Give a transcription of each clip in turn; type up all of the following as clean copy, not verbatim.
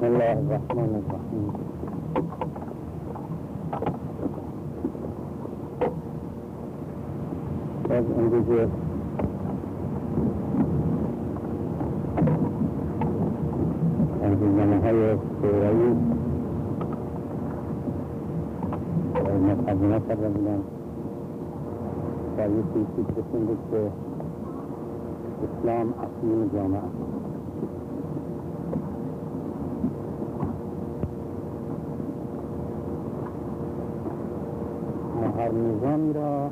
الله الرحمن الرحیم. از امروز انجمن‌های شوروی مقدمه کرده بودند و یک چیزی رسیدند که اسلام اصیل جامعه است. ما هر نظامی را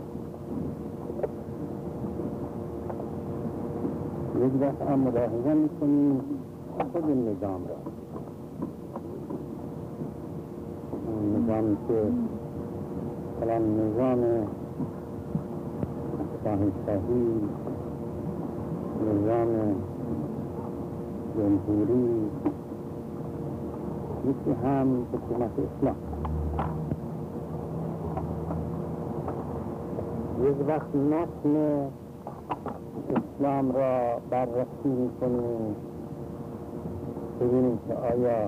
یک دفعه ملاحظه میکنیم خود نظام را، نظامی که مثلا نظام شاهنشاهی، نظام جمهوری، یکی هم حکومت اسلام. یک وقت متن اسلام را بررسی میکنیم ببینیم که آیا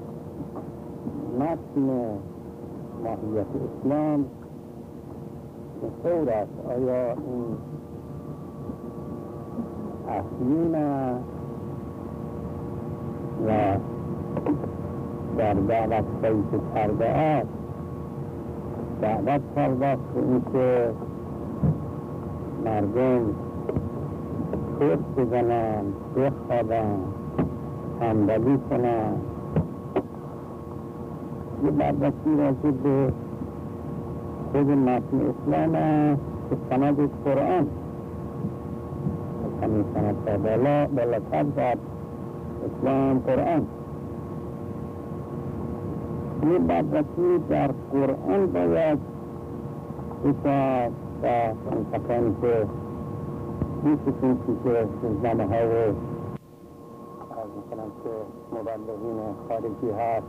متن ماهیت اسلام چطور است، آیا این اصیل و در دعوت هایی که کرده است دعوت کرده است که این که مردم خود بزنند، بخوابند، صندلی کنند. یه بررسی راجع به خود متن اسلام است که سند قرآن همین سند تا بالاتر در اسلام قرآن. یه بررسی در قرآن باید بشد و انتقانی که بیشتون که روزنامه ها و از میکنم که مبلغین خارجی هست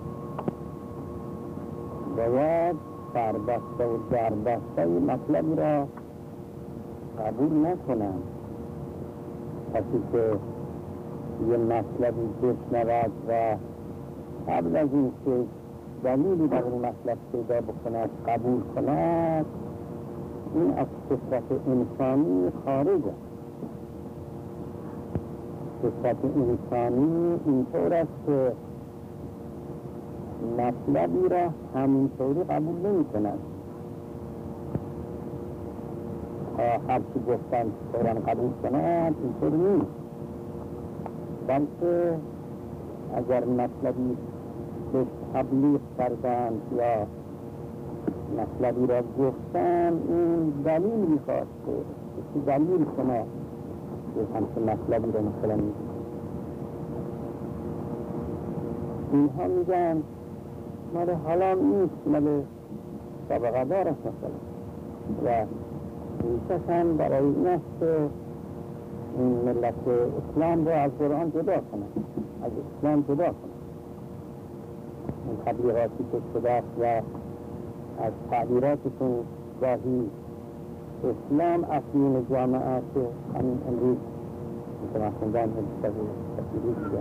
باید سربسته و دربسته مطلبی را قبول نکنم. کسی که یه مطلبی بشنود و قبل از این که دلیلی در این مطلب پیدا بکند قبول کند، این از فطرت انسانی خارج است. فطرت انسانی اینطور است که مطلبی را همینطوری قبول نمی کند. هر چی گفتن فوراً قبول کند اینطور نیست، بلکه اگر مطلبی به تبلیغ کردند یا مطلبی را گفتن این دلیل میخواست که دلیل کنه که همچه مطلبی را مثلا اینها میگن مال حالا نیست، مال طبقه دار است مثلا، و ریشش برای این است که این ملت اسلام را از قرآن جدا کنه، از اسلام جدا کنه. این تبلیغاتی که شده است و از تعبیراتشون گاهی اسلام اصیل جامعه است که همین امروز مثلا خوندن تفسیری دیگه،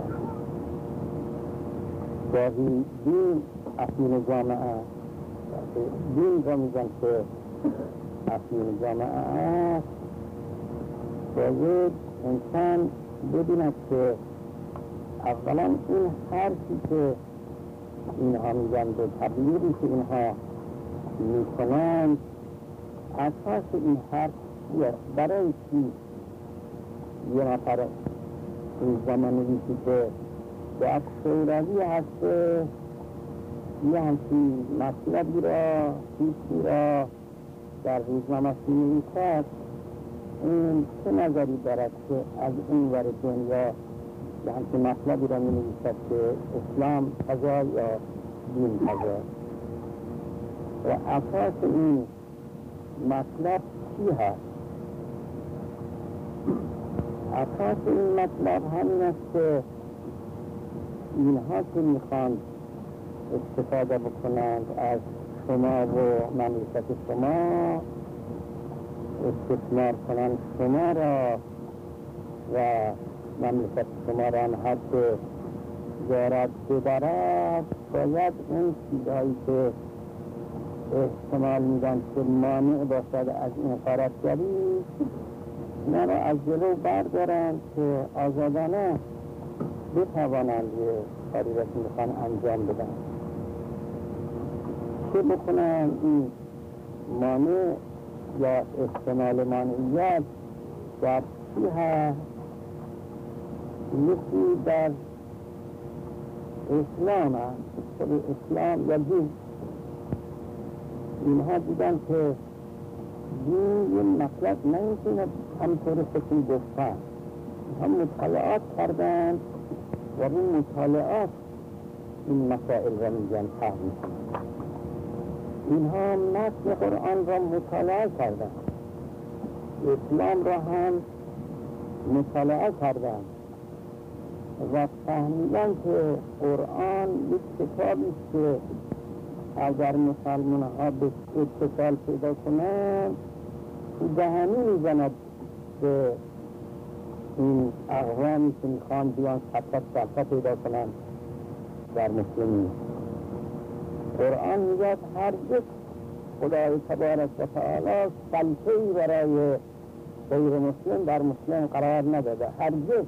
گاهی دین اصیل جامعه است، دین را میگن که اصیل جامعه است. باید انسان ببیند که اولا این حرفی که اینها میگن به تبلیغی که اینها میکنند اساس این حرف برای چی یه نفر این زمان نویسی که در شوروی هست یه همچین مطلبی را چیزی را در روزنامه می‌نویسد، این چه نظری دارد که از این ور دنیا یه همچین مطلبی را می‌نویسد که اسلام کجا یا دین کجا، و اساس این مطلب چی هست؟ اساس این مطلب همین است که اینها که میخوان استفاده بکنند از شما و مملکت شما، استثمار کنند شما را و مملکت شما را هم حد زیارت ببرد باید اون چیزهایی که احتمال میدن که مانع باشد از این غارتگری اینا را از جلو بردارند که آزادانه بتوانند یه کاری را که میخوان انجام بدن. چه بکنن این مانع یا احتمال مانعیت در چی هست؟ یکی در اسلام هست، خود اسلام یا دین. اینها دیدن که دین یه مطلب نمیتونه همطور خودشون گفتن، هم مطالعات کردن و این مطالعات این مسائل را میگن فهم کنن. اینها متن قرآن را مطالعه کردن، اسلام را هم مطالعه کردن و فهمیدن که قرآن یک کتابی است که اگر مسلمان ها به اتصال پیدا کنند دهنی میزند به این اقوامی که میخوان بیان سلطه پیدا کنند در مسلمین. قرآن میگه هرگز خدای تبارک و تعالی سلطه‌ای برای غیر مسلم در مسلم قرار نداده، هرگز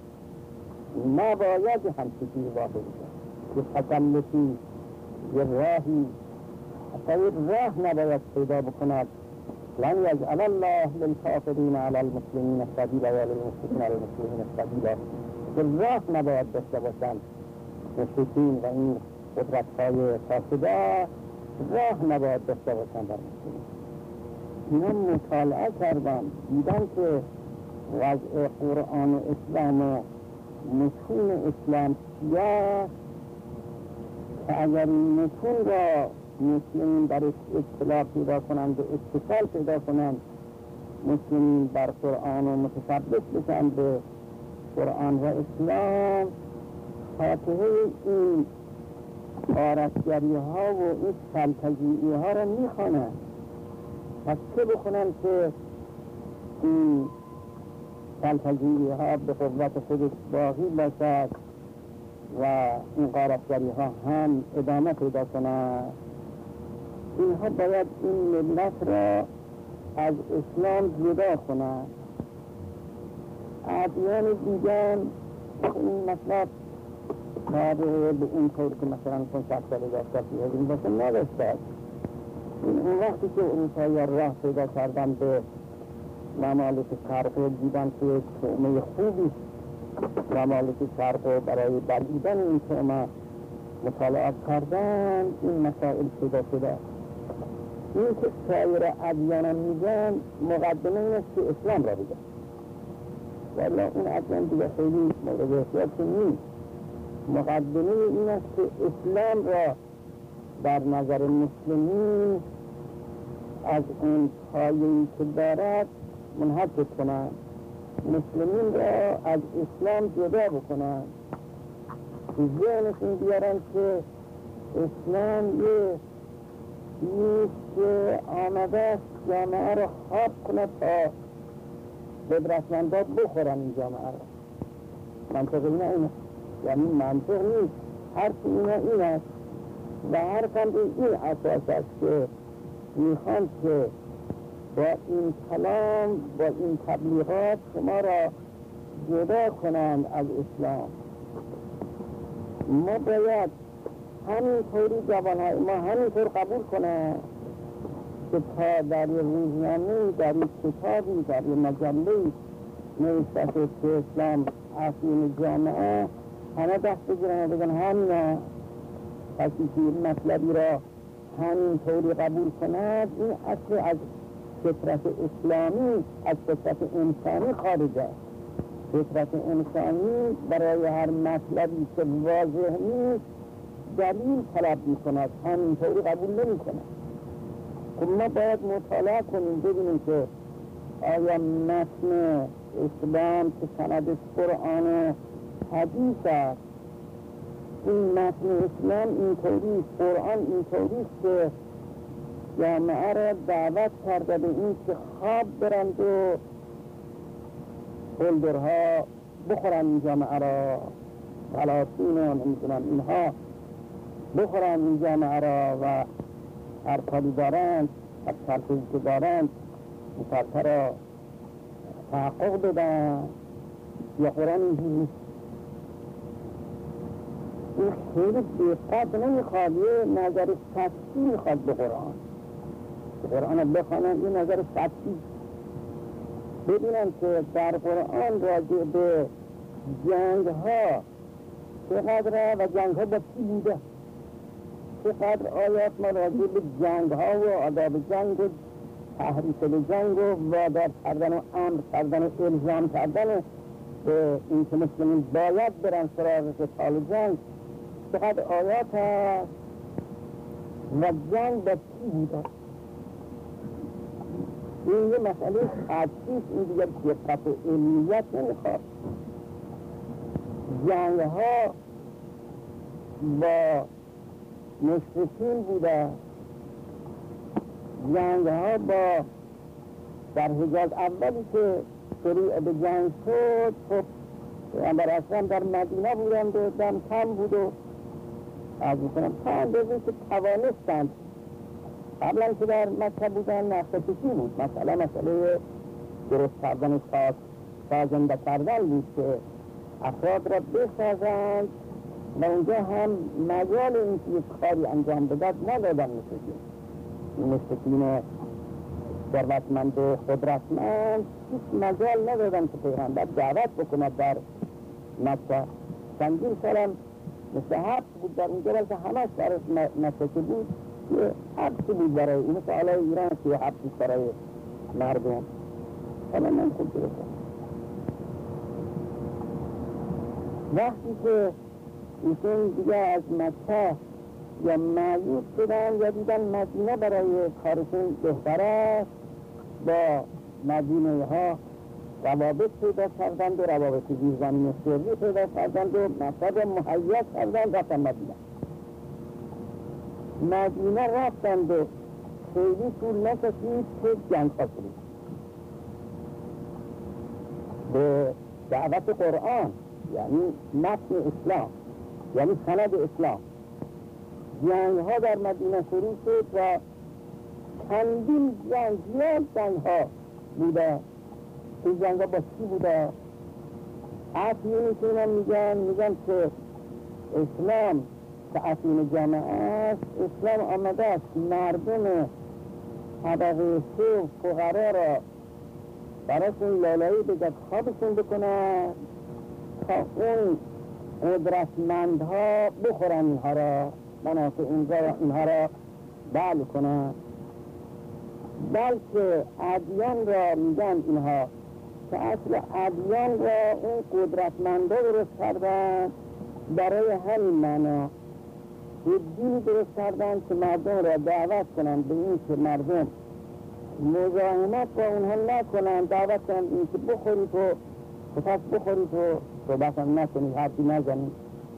نباید همچه چیزی واقع بشه که تسلطی یه راهی حتی راه نباید پیدا بکند. لن یجعل الله للکافرین علی المسلمین سبیلا و للمشرکین علی المسلمین سبیلا، که راه نباید داشته باشند مشرکین و این قدرت‌های فاسده، راه نباید داشته باشند در مسلمین. اینا مطالعه کردن، دیدن که وضع قرآن و اسلام و متون اسلام چیه که اگر این متون را مسلمین در اطلاع پیدا کنند و اتصال پیدا کنند، مسلمین بر قرآن و متشبث بشن به قرآن و اسلام، فاتحه این غارتگری ها و این سلطجیعی ها را میخوانند. پس چه بخونند که این سلطجیعی ها به قوت خودش باقی باشد و این غارتگری ها هم ادامه پیدا کنند. اینها باید این ملت را از اسلام جدا کنند. ادیان دیگر این مطلب تابعه به این طور که مثلا 500 سال داشته این باشه نداشته. این وقتی که اروپایی راه پیدا کردن به ممالک شرقی، دیدن که طعمه خوبی ممالک شرقی برای بلعیدن این طعمه مطالعات کردن، این مسائل پیدا شده. این که سایر ادیان میگن مقدمه این است که اسلام را بگن، ولی اون ادیان دیگه خیلی مورد احتیاط نیست. مقدمه این است که اسلام را در نظر مسلمین از اون پایه‌ای که دارد منحصر کنند، مسلمین را از اسلام جدا بکنند، ذهنشون بیارن که اسلام یه چیز که آمده است جامعه را خواب کنه تا قدرتمندان بخورن این جامعه را. منطق اینا اینه، یعنی منطق نیست، حرف اینا این است و حرفم این اساس است که میخوان که با این کلام با این تبلیغات شما را جدا کنند از اسلام. ما باید همینطوری جوانهای ما همینطور قبول کنند که تا در یه روزنامه، در یه کتابی، در یه مجله نوشته شد که اسلام اصیل جامعه، همه دست بگیرن و بگن همینا. کسی که این مطلبی را همینطوری قبول کند، این اصل از فطرت اسلامی، از فطرت انسانی خارج است. فطرت انسانی برای هر مطلبی که واضح نیست دلیل طلب میکند، همینطوری قبول نمیکند. خب ما باید مطالعه کنیم ببینیم که آیا متن اسلام که سندش قرآن و حدیث است، این متن اسلام اینطوری، قرآن اینطوری است که جامعه را دعوت کرده به این که خواب برند و قلدرها بخورن این جامعه را فلاسطین و نمیدونم اینها بخورن این جامعه را و هر کاری دارند هر تلفیزی که دارند مسلطه را تحقق بدن. یا قرآن اینجوری این خیلی دقت نمیخواد، یه نظر سطحی میخواد به قرآن. قرآن رو بخوانن یه نظر سطحی ببینن که در قرآن راجع به جنگ ها چقدر و جنگ ها با چی بوده، چقدر آیات ما راجع به جنگ ها و آداب جنگ و تحریف جنگ و وادار کردن و امر کردن و الزام کردن به این که مسلمین باید برن سراغ قتال جنگ، چقدر آیات هست و جنگ با چی بوده. این یه مسئله حدیث، این دیگر دقت و علمیت نمیخواد. جنگ ها با مشرکین بوده، جنگ ها با در حجاز اولی که شروع به جنگ شد، خب پیامبر اکرم در مدینه بودند و دم کم بود و از میکنم تا اندازه که توانستند. قبلا که در مکه بودن نقصه بود، مثلا مسئله درست کردن سازنده کردن بود که افراد را بسازند و اونجا هم مجال این که یک کاری انجام بدد ندادن. مشرکین ثروتمند و قدرتمند هیچ مجال ندادن که پیغمبر دعوت بکند در مکه. چندین سالم مثل حبس بود در اونجا، بلکه همه در مکه بود یه حبسی بود برای این، مثل علای ایران که یه حبسی برای مردم. حالا من خود درستم وقتی که ایشون دیگه از مکه یا معیوب شدن یا دیدن مدینه برای کارشون بهتر است، با مدینه ها روابط پیدا کردند و روابط زیرزمین سری پیدا کردند و مقصد مهیّأ کردند رفتن مدینه رفتند و خیلی طول نکشید که جنگ ها شد به دعوت قرآن، یعنی متن اسلام، یعنی سند اسلام. جنگ ها در مدینه شروع شد و چندین جنگ، زیاد جنگ ها بوده. این جنگ ها با چی بوده؟ اصلی میکنن میگن که اسلام تعفین جامعه است. اسلام آمده است مردم طبقه سه فقرا را براشون لالایی بگد خوابشون بکنه تا اون قدرتمندها بخورن اینها را، منافع اینها را بل کنن. بلکه ادیان را میگن اینها که اصل ادیان را اون قدرتمندا درست کردن برای همین معنا. یه دینی درست کردن که مردم را دعوت کنن به این که مردم مزاحمت با اونها نکنن، دعوت کنن این که بخورید و پس بخورید و صحبت هم نکنید، حرفی نزنید.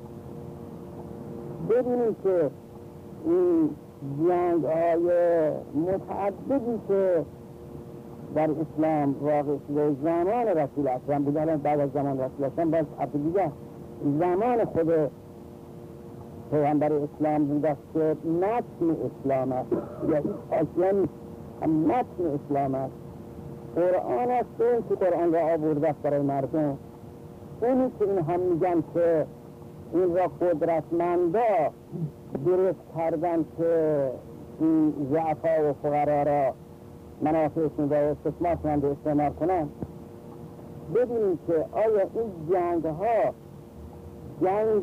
ببینید که این جنگ های متعددی که در اسلام واقع شده زمان رسول اکرم بود، الان بعد از زمان رسول اکرم باز حرف دیگه زمان خود پیغمبر اسلام بود است که متن اسلام است، یا هیچ حاکم هم متن اسلام است. قرآن است که قرآن را آورده است برای مردم. اونی که این هم میگن که این را قدرتمندا درست کردن که این ضعفا و فقرا را منافعشون را استثمار کنند و استعمار کنند. ببینید که آیا این جنگ ها جنگ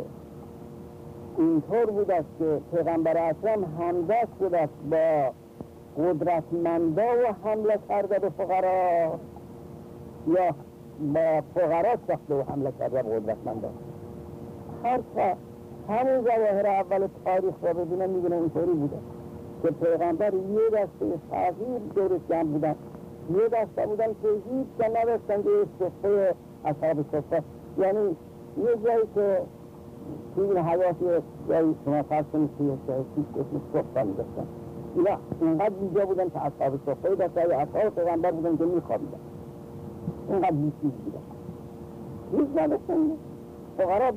اینطور بود است که پیغمبر اکرم همدست بود است با قدرتمندا و حمله کرده به فقرا، یا با فقرا ساخته و حمله کرده به قدرتمندا؟ هر که همون ظواهر اول تاریخ را ببینه میبینه اینطوری بوده که پیغمبر یه دسته صغیر دور جمع بودن، یه دسته بودن که هیچ که نداشتن که صفحه اصحاب صفحه، یعنی یه جایی که توی حیاتی جایی شما فرض کنید که یه جایی اسم صفحه میداشتن، اینا اینقدر بیجا بودن که اصحاب صفحه داشتن یا اصحاب پیغمبر بودن که میخوابیدن، اینقدر بیشیز بودن، هیچ نداشتن. فقرا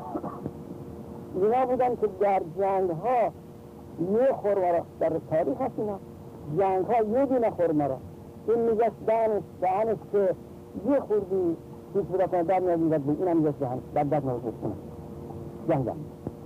اینا بودن که در جنگ ها یه خورما را در تاریخ هست اینا جنگ ها یه دونه خورما را این میگست دهنش که یه خوردی هیچ بودا کنه در میاد بود اینم میگست دهنش در میاد کنه جنگ هم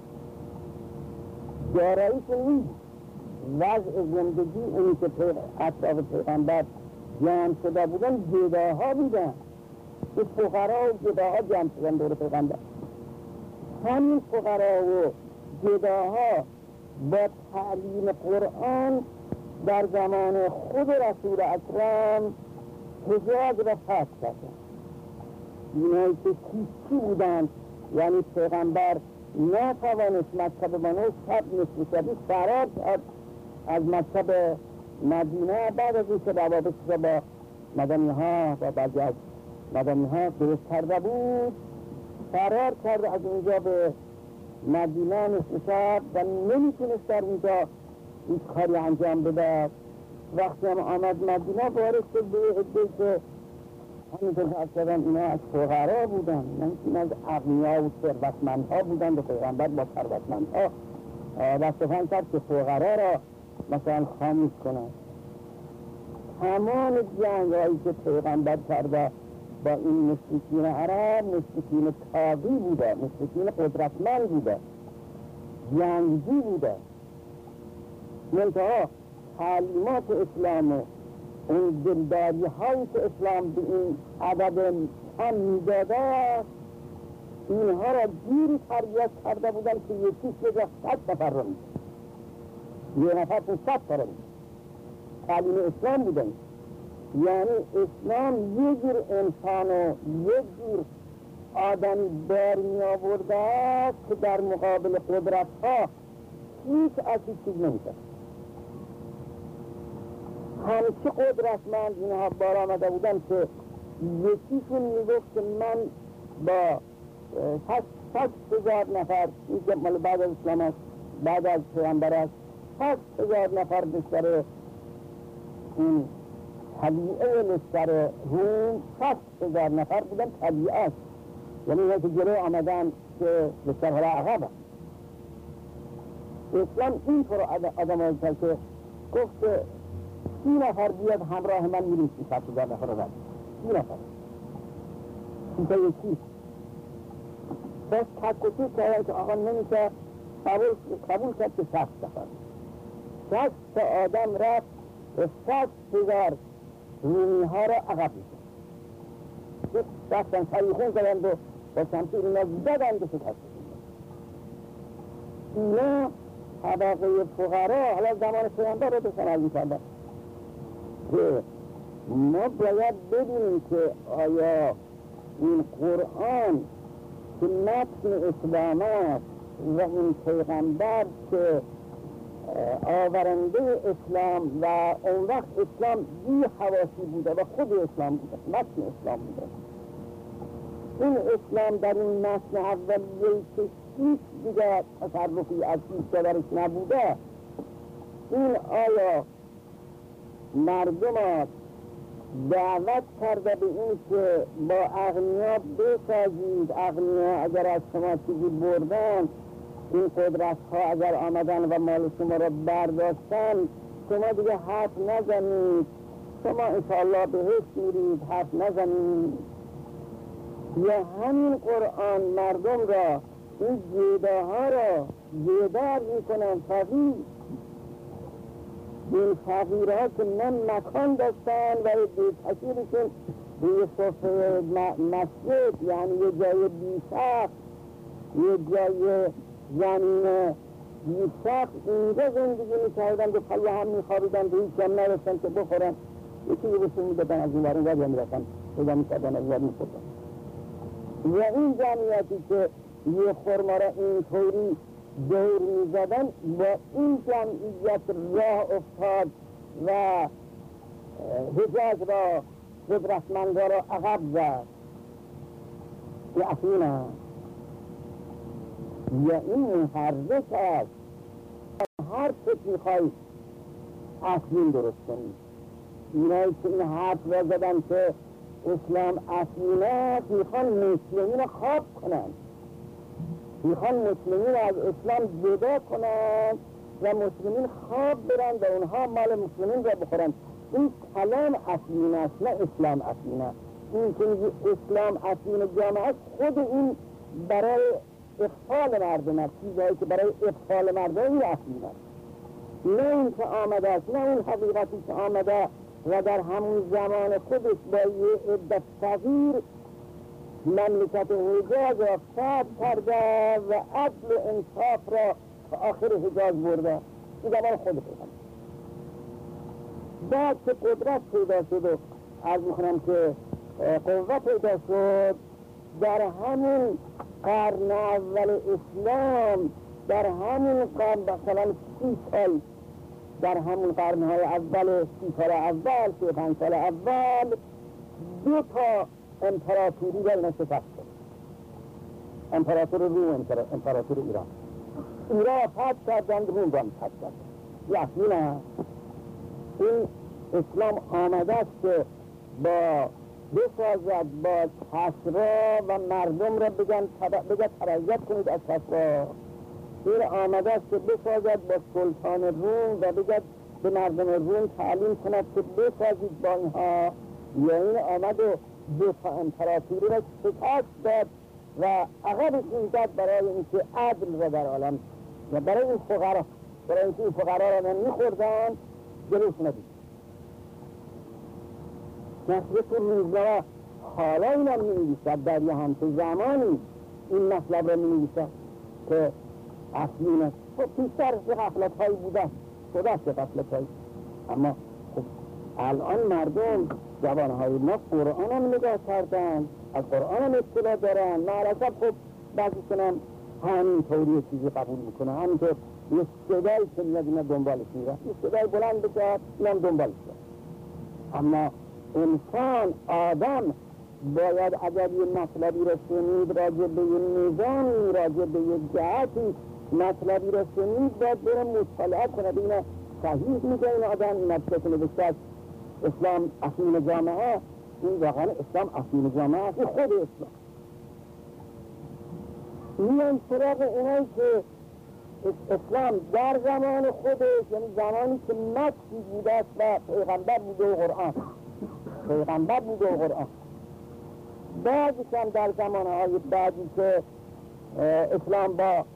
داراییش این وضع زندگی اونی که اطراف پیغمبر جمع شده بودن جداها بودن که فقرا و جداها جمع شدن دور پیغمبر همین فقرا و جداها با تعلیم قرآن در زمان خود رسول اکرم حجاز را فتح کردن اینایی که چی بودن یعنی پیغمبر نتوانست مکتب منو شب نصف شبی فرار کرد از مکتب مدینه بعد از اینکه روابط را با مدنی ها و بعضی از مدنی ها درست کرده بود فرار کرد از اونجا به مدینه نصف شب و نمیتونست در اونجا این کاری انجام بده وقتی هم آمد مدینه وارد شد به عده‌ای که همینطور که اصلا اینا از فقرا بودن این از اغنیا و ثروتمندها بودن به پیغمبر با ثروتمندها دستفن کرد که فقرا را مثلا خاموش کنن تمام جنگ هایی که پیغمبر کرده با این مشرکین عرب مشرکین تاغی بوده مشرکین قدرتمند بوده جنگجو بوده منتها تعلیمات اسلام و اون دلداری هایی که اسلام به این عدد کم میداده اینها را جوری تربیت کرده بودن که یکیش به جا 100 نفر را میده یه نفر 500 تا را میده تعلیم اسلام بودن یعنی اسلام یه جور انسان و یه جور آدمی بار می آورده است که در مقابل قدرت ها هیچ از هیچ چیز نمیشه همچه قدرتمند اینها بار آمده بودن که یکیشون میگفت که من با 6,000 نفر این که مال بعد از اسلام است بعد از پیغمبر است 6,000 نفر بسر این طبیعه لشکر روم 6,000 نفر بودن طبیعه است یعنی اینا که جلو آمدن که لشکرها عقب است اسلام این طور آدم هایی کرد که گفت که 30 نفر بیاد همراه من میریم 6,000 نفر رو رد 30 نفر 30 تا یکی بس تکوتی کردن که آقا نمیشه قبول کرد که 60 نفر 60 تا آدم رفت و 100,000 رومی ها را عقب میشن دستن سریخون زدند و با شمشیر اینا زدند و شکست اینا طبقه فقرا حالا زمان پیغمبر رو بسنال میکردن که ما باید ببینیم که آیا این قرآن که متن اسلام است و این پیغمبر که آورنده اسلام و اون وقت اسلام بی حواسی بوده و خود اسلام بوده متن اسلام بوده این اسلام در این متن اولیه‌ای که هیچ دیگه تصرفی از هیچ درش نبوده این آیا مردم دعوت کرده به این که با اغنیا بسازید اغنیا اگر از شما چیزی بردن این قدرت ها اگر آمدن و مال شما را برداشتن شما دیگه حرف نزنید شما انشاءالله بهشت میرید حرف نزنید یا همین قرآن مردم را این جیداها را جیدار میکنن فقیر این فقیرها که نه مکان داشتن و کثیرشون روی صفحه مسجد یعنی یه جای بی‌سقف یه جای زمین بی‌سقف اینجا زندگی میکردن و پای هم میخوابیدن به هیچ هم نداشتن که بخورن یکی یه بسون میدادن از این ورون ور میرفتن پیدا میکردن از ور میخوردن و این جمعیتی که یه خورما را اینطوری دور میزدن با این جمعیت راه افتاد و حجاز را قدرتمندا را عقب زد یا اصینا یا این محرک است هر چه میخوای اصیل درست کنی اینایی که این حرف را زدن که اسلام اصیل است میخوان مسلمین را خواب کنن میخوان مسلمین از اسلام جدا کنند و مسلمین خواب برند و اونها مال مسلمین را بخورند. این کلام اصیل است، نه اسلام اصیل است. این که اسلام اصیل جامعه است، خود این برای اخفال مردم است، چیزهایی که برای اخفال مردم این اصیل است، نه این که آمده است، نه این حقیقتی که آمده و در همون زمان خودش با یه عدت صغیر مملکت حجاز را فتح کرده و عدل و انصاف را تا آخر حجاز برده. این زمان خود خودم بعد که قدرت پیدا شد و عرض میکنم که قوت پیدا شد، در همون قرن اول اسلام، در همون قرن مثلا 30 سال، در همون قرنهای اول، 30 سال اول، 35 سال اول 2 تا امپراتوری را شکست شد. امپراتور روم، امپراتور ایران فتح کردند، روم را فتح کردند. یقینا این اسلام آمده است که با بسازد با کسرا و مردم را بگه تبعیت کنید از کسرا. این آمده است که بسازد با سلطان روم و بگه به مردم روم تعلیم کند که بسازید با اینها. یا این آمد و 2 تا امپراتوری را شکست داد و عقبش زد برای اینکه عدل را در عالم و برای این فقرا، برای اینکه این فقرا را میخوردن جلوش ندید. نسل تو روزنامه حالا این هم می‌نویسد در یه همچه زمانی این مطلب را می‌نویسد که اصلی است. خب پیشتر یه غفلت‌هایی بوده، شده است یه غفلت‌هایی، اما خب الان مردم جوانهای ما قرآن هم نگاه کردن، از قرآن هم اطلاع دارن. معرضب خب بعضیشون هم همین طوری چیزی قبول میکنه، همینطور یه صدایی که میاد اینا دنبالش میره، یه صدای بلند بکرد اینا هم دنبالش میره. اما انسان، آدم باید اگر یه مطلبی را شنید راجع به یه نظامی، راجع به یه جهتی مطلبی را شنید، باید بره مطالعه کنه ببینه صحیح میگه این آدم این مطلب نوشته اسلام اصیل جامعه، این واقعا اسلام اصیل جامعه است، خود اسلام. میان سراغ اینایی که اسلام در زمان خودش، یعنی زمانی که مکی بوده است و پیغمبر بوده و قرآن، بعدش هم در زمانهای بعدی که اسلام با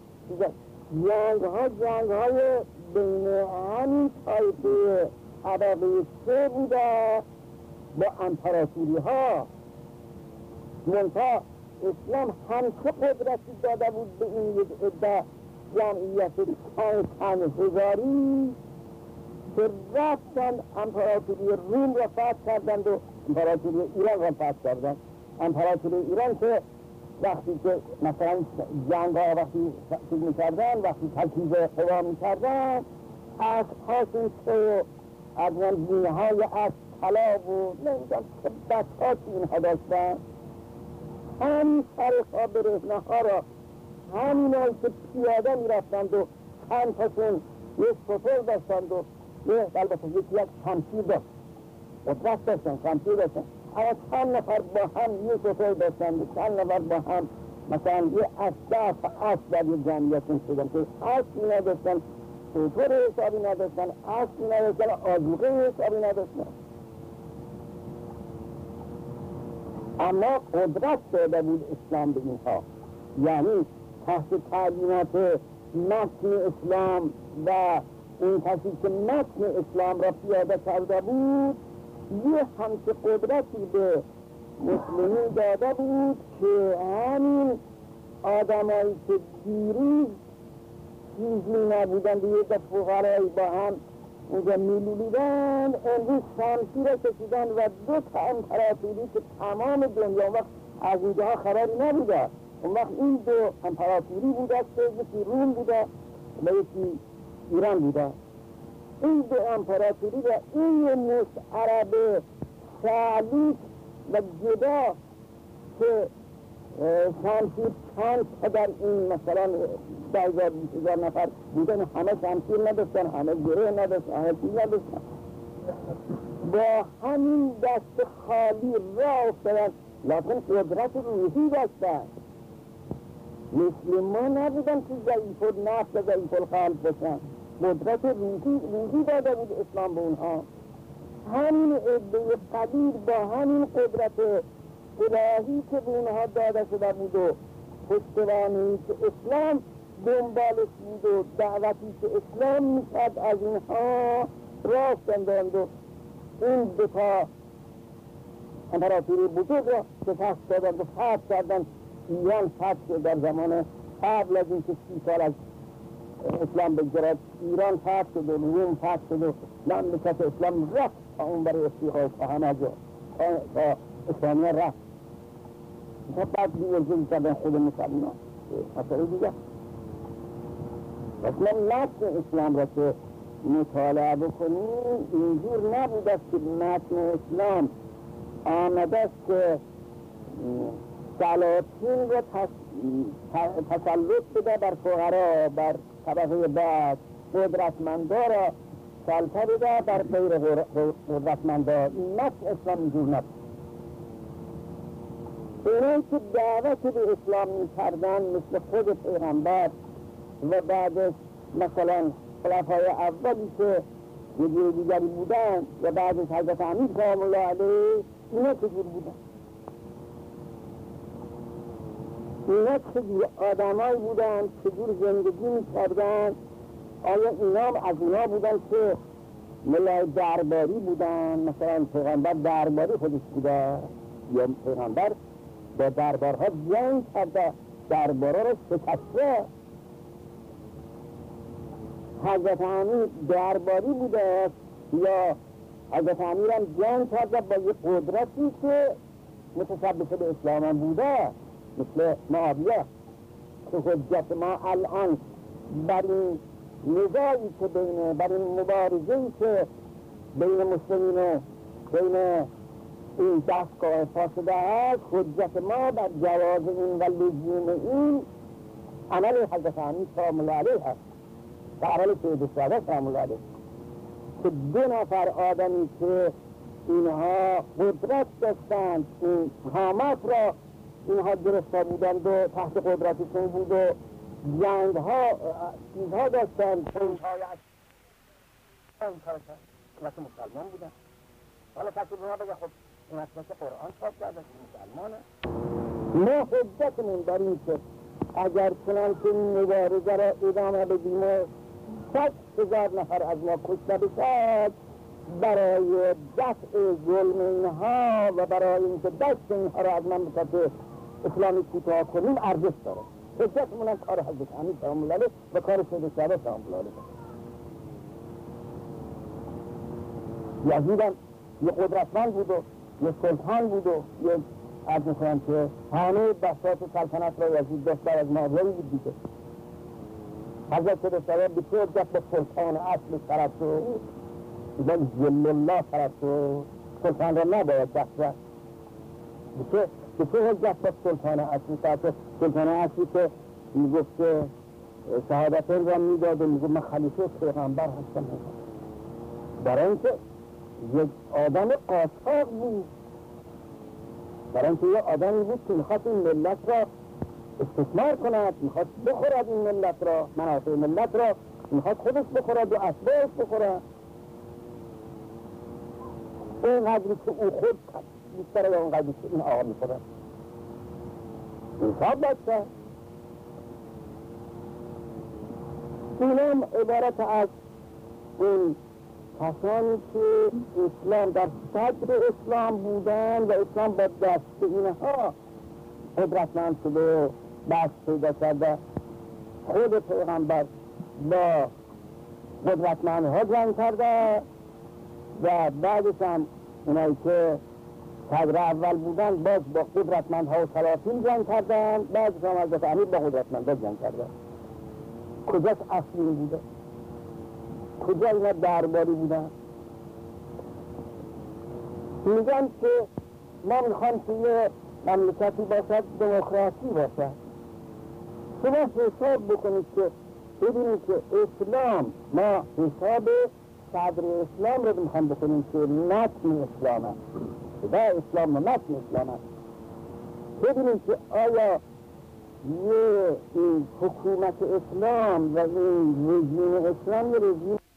جنگ‌های بین همین طایفه طبقه 3 بوده با امپراتوری ها. منتها اسلام همچه قدرتی داده بود به این یک عده جمعیت 5,000 که رفتند امپراتوری روم را فتح کردند و امپراتوری ایران را فتح کردند. امپراتوری ایران که وقتی که مثلا جنگ ها وقتی چیز میکردن، وقتی تجهیز قوا میکردن، اسب‌هاشون که از دینه های از طلا و نمیدونم که بساط اینها داشتن، همین سرخا برهنه ها را همین هایی که پیاده میرفتند و چند تاشون یک شطور داشتند و البته یکی یک شمشیر داشت، قدرت داشتن، شمشیر داشتن، اما چند نفر با هم یک شطور داشتند و چند نفر با هم مثلا یه اسب در یک جمعیتون شدن که اسبی نداشتن، شطور حسابی نداشتن، اسبی نداشتن، آذوقه حسابی نداشتن، اما قدرت داده بود اسلام به اینها. یعنی تحت تعلیمات متن اسلام و این کسی که متن اسلام را پیاده کرده بود، یه همچه قدرتی به مسلمین داده بود که همین آدمایی که دیروز چیزی نبودن، یه دفعه فقرایی با هم اونجا میلولیدن، امروز شمشیر را کشیدن و 2 تا امپراتوری که تمام دنیا اون وقت از اینجاها خبری نبوده، اون وقت این 2 امپراتوری بوده که یکی روم بوده و یکی ایران بوده. این 2 امپراتوری و این مش عرب سعلیک و جدا که شمشیر چند تا در این مثلا 10,000 نفر بودن، همه شمشیر نداشتن، همه گره نداشتن، همه چیز نداشتن، با همین دست خالی راه افتادن، لیکن قدرت روحی داشتن. مثل ما نبودن که ضعیف النفس و ضعیف القلب باشن، قدرت روحی داده بود اسلام به اونها. همین عده قدیر با همین قدرت الهی که به اونها داده شده بود و پشتوانه‌ای که اسلام دنبالش بود و دعوتی که اسلام میکرد از اینها راست انداند و این دوتا امپراتوری بزرگ را شکست دادند و فتح کردند. ایران فتح شد در زمان قبل از اینکه 30 سال از اسلام بگذرد، ایران فتح شد و روم فتح شد و مملکت اسلام رفت تا اون برای افریقا تا همه جا تا اسلامیان رفت. تا بعد بیورزی کردن خود مسلمان مسئله دیگه. اصلا متن اسلام را که مطالعه بکنیم اینجور نبود است که متن اسلام آمده است که سلاطین را تسلط بده بر فقرا، بر طبقه بعد، قدرتمندا را سلطه بده بر غیر قدرتمندا. این متن اسلام اینجور نبود. اینایی که دعوت به اسلام می‌کردن مثل خود پیغمبر و بعدش مثلا خلفای اولی که یه دیگری بودن و بعدش حضرت امیر سلام الله علیه، اینا چجور بودن؟ اینا چجور آدمایی بودن، چجور زندگی می‌کردن؟ آیا اینا از اینا بودن که ملای درباری بودن؟ مثلا پیغمبر درباری خودش بوده یا پیغمبر با دربارها جنگ کرده، دربارها رو شکسته؟ حضرت امیر درباری بوده یا حضرت امیر هم جنگ کرده با یه قدرتی که متشبه به اسلام هم بوده مثل معاویه؟ که حجت ما الان بر این نزاعی که بر این مبارزه‌ای که بین مسلمین و بین این دستگاه فاسده است، حجت ما بر جواز این و لزوم این عمل حضرت امیر سلام الله علیه هست و عمل سید ساده سلام الله علیه، که 2 نفر آدمی که اینها قدرت داشتند، این حامت را اینها گرفته بودند و تحت قدرتشون بود و جنگ ها چیزها داشتند که اینها این کار کرد مثل مسلمان بودن. حالا کسی به ما بگه خب این اصلا قرآن چاپ کرده که مسلمانه. ما حجتمون بر این که اگر چنانچه این مبارزه را ادامه بدیم و 100,000 نفر از ما کشته بشد، برای دفع ظلم اینها و برای اینکه دست اینها را از مملکت اسلامی کوتاه کنیم ارزش داره. حجتمون هم کار حضرت امیر سلام الله علیه و کار سید ساده سلام الله علیه. یزید هم یه قدرتمند بود و یه سلطان بود و یه عرض میکنم که همه بساط سلطنت را یزید داشت از معاویه بود دیگه. حضرت سید ساده بسیار جد به سلطان اصل طرف شد، بل جل الله طرف شد، سلطان را نباید دست بسیار حجت به سلطان اصلی طرف شد. سلطان اصلی که میگفت که شهادتین را میداد و میگفت من خلیفه پیغمبر هستم، برای اینکه یک آدم قاطع بود، برای اینکه یک آدمی بود که میخواد این ملت را استثمار کند، میخواد بخورد این ملت را، منافع ملت را میخواد خودش بخورد و اسبابش بخورد. این قدری که او خود بیشتره یا اون قدری که این آقا میخورد انصاب باشه. این هم عبارت از این کسانی که اسلام در صدر اسلام بودن و اسلام با دست اینها قدرتمند شده و دست پیدا کرده. خود پیغمبر با قدرتمندها جنگ کرده و بعدش هم اونایی که صدر اول بودن باز با قدرتمندها و سلاطین جنگ کردن، بعدش هم حضرت امیر با قدرتمندها جنگ کرده. کجاست اصلی بوده؟ کجا اینا درباری بودن؟ میگن که ما میخوام که یه مملکتی باشد دموکراسی باشد. شما حساب بکنید که ببینید که اسلام، ما حساب صدر اسلام رو میخوام بکنیم که متن اسلام است، و اسلام و متن اسلام است. ببینید که آیا یه این حکومت اسلام و این رژیم اسلام یه رژیم